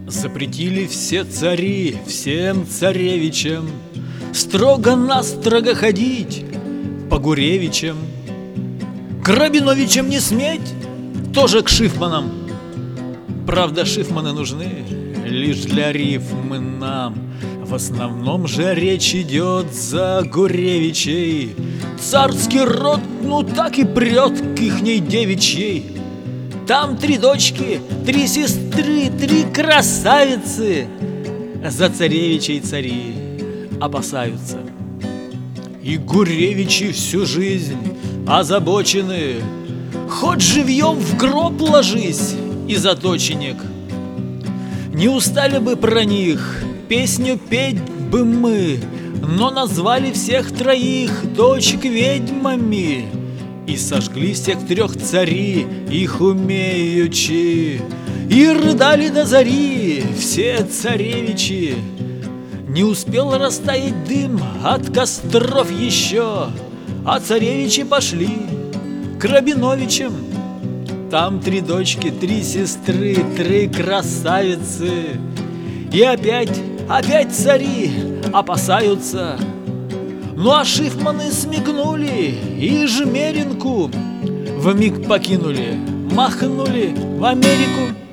Запретили все цари всем царевичам строго-настрого ходить по Гуревичам. К Рабиновичам не сметь, тоже к Шифманам. Правда, Шифманы нужны лишь для рифмы нам. В основном же речь идет за Гуревичей. Царский род ну так и прет к ихней девичьей. Там 3 дочки, 3 сестры, 3 красавицы. За царевичей цари опасаются. И Гуревичи всю жизнь озабочены. Хоть живьем в гроб ложись из-за доченек. Не устали бы про них, песню петь бы мы, но назвали всех 3 дочек ведьмами. И сожгли всех 3 цари, их умеючи, и рыдали до зари все царевичи. Не успел растаять дым от костров еще, а царевичи пошли к Рабиновичам. Там 3 дочки, 3 сестры, 3 красавицы. И опять цари опасаются. Ну а Шифманы смекнули и Жмеринку вмиг покинули, махнули в Америку.